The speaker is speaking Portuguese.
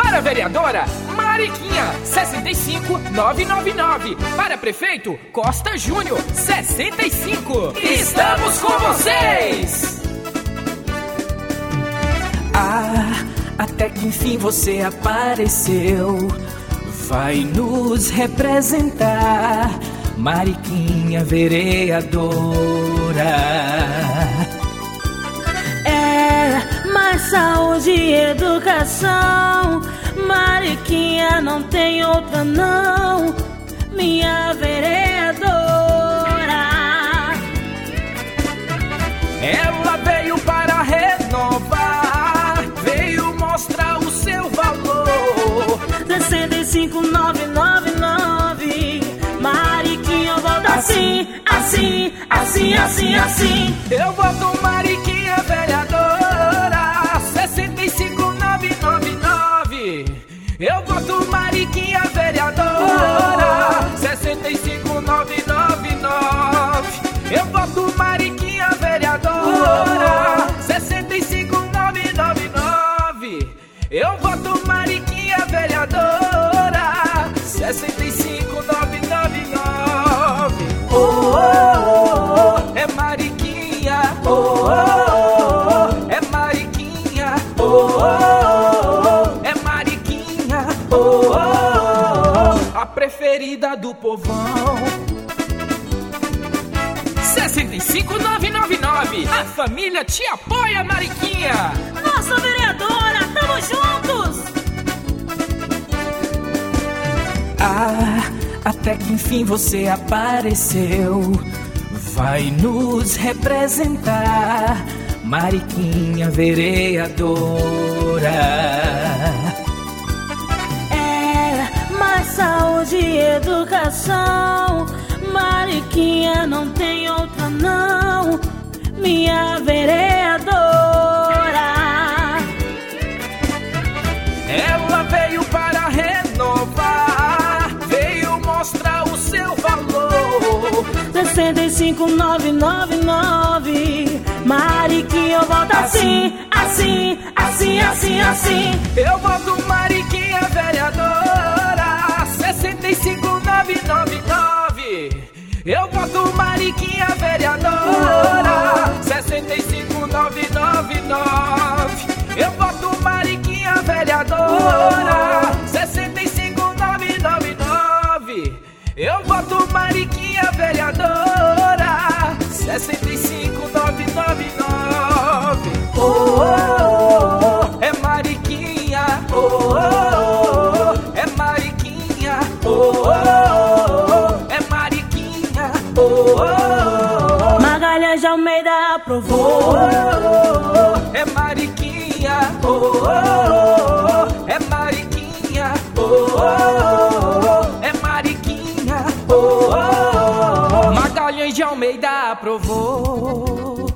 Para vereadora, Mariquinha, 65999. Para prefeito, Costa Júnior, 65. Estamos com vocês! Até que enfim você apareceu. Vai nos representar, Mariquinha vereadora. Mais saúde e educação, Mariquinha não tem outra não, minha vereadora. Ela veio para renovar, veio mostrar o seu valor. 65999, Mariquinha volta assim, assim, assim, assim, assim. Eu voto Mariquinha vereadora, 65999. Eu voto Mariquinha vereadora, 65999. Eu voto Mariquinha vereadora, 65999. Eu voto Mariquinha vereadora, 65999. Oh, oh, oh, oh, é Mariquinha. Oh, oh, oh, é Mariquinha. Oh, oh, oh, é Mariquinha. Oh, oh, oh, a preferida do povão. 65999. A família te apoia, Mariquinha. Nossa vereadora, tamo juntos! Até que enfim você apareceu. Vai nos representar, Mariquinha vereadora. Mais saúde e educação, Mariquinha não tem outra não, minha vereadora. Ela veio para renovar, veio mostrar o seu valor. 65999, Mariquinha volta assim, assim, assim, assim, assim. Eu voto Mariquinha vereadora, 65999. Eu voto Mariquinha vereadora, 65999. Eu voto Mariquinha vereadora, 65999. Eu voto Mariquinha vereadora, 65999. Oh, oh, oh, é Mariquinha. Oh, oh, oh, é Mariquinha. Oh, oh, oh, é Mariquinha. Oh, oh, oh, Magalhães de Almeida aprovou. oh, oh, é Mariquinha. Oh, oh, oh, é Mariquinha. Oh, oh, oh, é Mariquinha. Oh, oh, oh, Magalhães de Almeida aprovou.